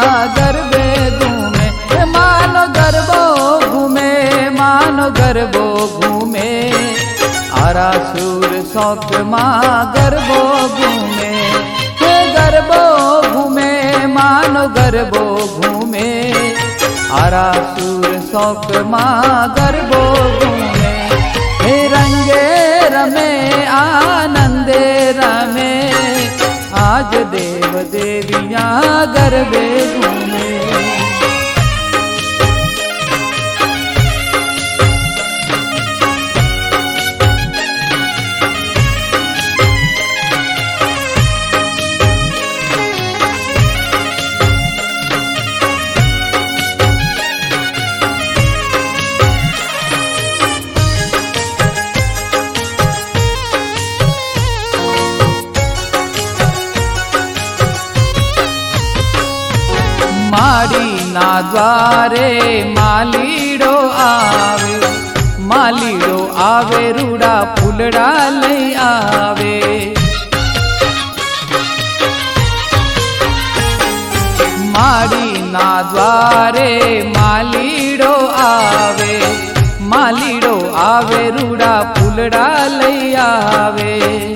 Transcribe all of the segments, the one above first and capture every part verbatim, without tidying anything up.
गरबे घूमे, मानो गरबो घूमे, मानो गरबो घूमे, आरासुर शौक माँ गरबो घूमे, गरबो घूमे, मानो गरबो घूमे, आरासुर शौक माँ गरबो घूमे, हे रंगे रमे आनंदे रमे, आज देव देवियाँ गरबे घूमे। मारी ना द्वारे मालीड़ो आवे, मालीड़ो आवे रूड़ा फूलड़ा लई आवे, मारी ना द्वारे मालीड़ो आवे, मालीड़ो आवे रूड़ा फूलड़ा लई आवे,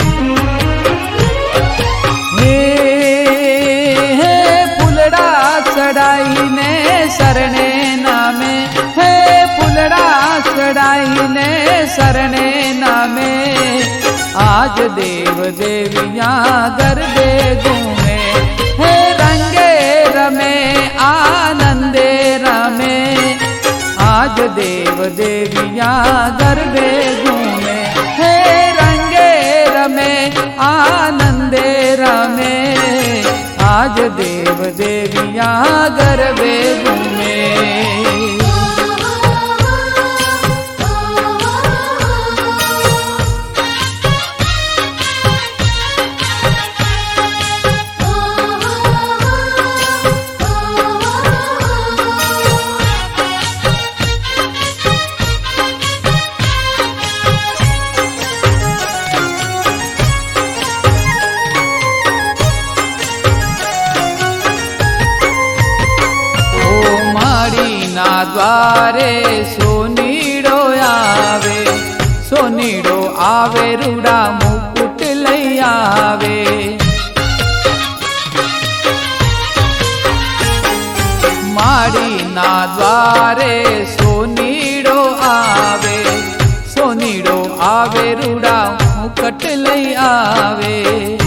चढ़ाई ने सरने नामे, है फुलड़ा चढ़ाई ने सरने नामे, आज देव देवियाँ गरबे घूमे, है रंगे रमे आनंदे रमे, आज देव देवियाँ गरबे घूमे, है रंगे रमे आनंदे रमे, आज देव देवियाँ गरबे घूमे। द्वारे सोनीड़ो आवे, सोनीड़ो आवे रूड़ा मुकुट लई आवे, मारी ना द्वारे सोनीड़ो आवे, सोनीड़ो आवे रूड़ा मुकुट लई आवे,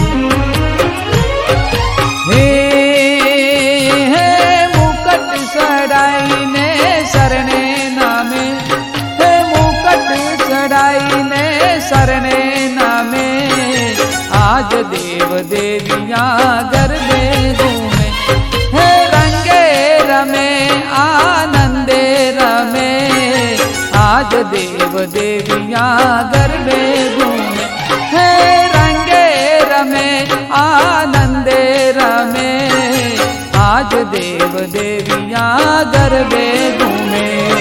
हे हे मुकुट सड़ाई ने सरने नामे, हे मुकुट चढ़ाई ने सरने नामे, आज देव देवियाँ गरबे घूमे, हे रंगे रमे आनंदे रमे, आज देव देवियाँ गरबे घूमे, हे रंगे रमे आनंदे रमे, आज देव देवियाँ गरबे घूमे।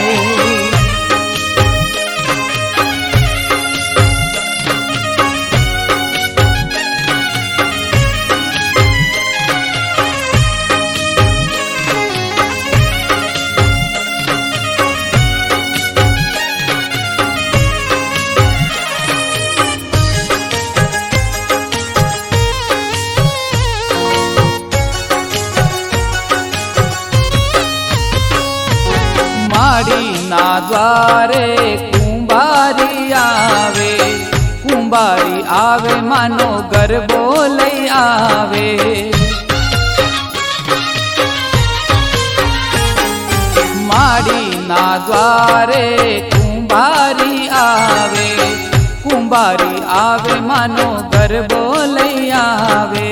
मारी ना द्वारे कुंभारी आवे, कुंभारी आवे मानो गरबो लई आवे, मारी ना द्वारे कुंभारी आवे, कुंभारी आवे मानो गरबो लई आवे,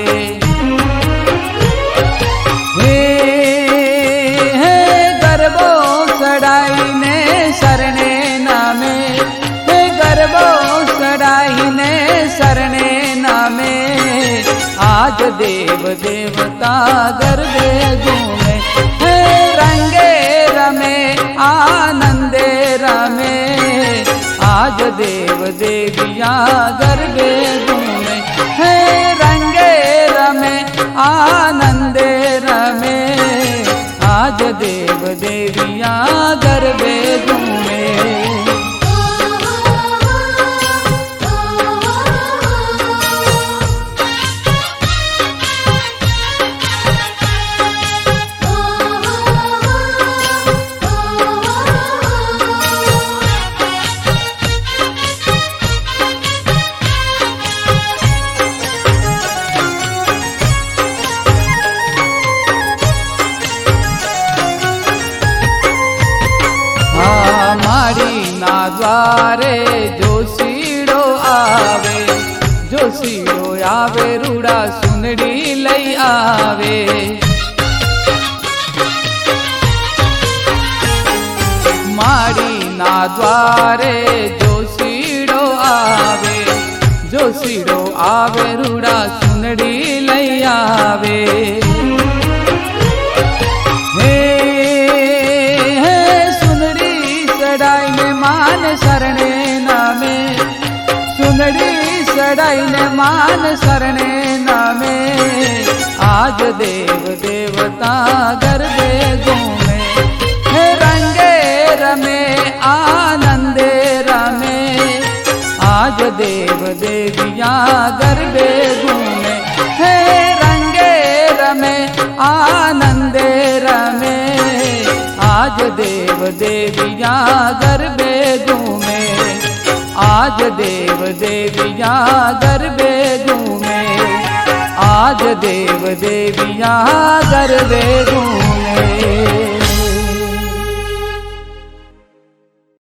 चढ़ाई ने सरने नामे, गरबो चढ़ाई ने सरने नामे, आज देव देवता गरबे घूमे, रंगे रमे आनंदे रमे, आज देव देवियाँ गरबे घूमे, रंगे रमे आनंदे रमे, आज देव देवियाँ गरबे घूमे। द्वारे जोशीड़ो आवे, जोशीड़ो आवे रूड़ा सुनड़ी लई आवे। माड़ी ना द्वारे जोशीड़ो आवे, जोशीड़ो आवे रूड़ा सुनड़ी लई आवे। मान शरणे नामे, सुनड़ी सड़ाई ने मान शरणे नामे। आज देव देवता गरबे घूमे, हे रंगे रमे आनंदे रमे। आज देव देवियाँ गरबे घूमे, हे रंगे रमे आनंदे रमे। आज देव देवियाँ गरबे घूमे, आज देव देवियाँ गरबे घूमे, आज देव देवियाँ गरबे घूमे।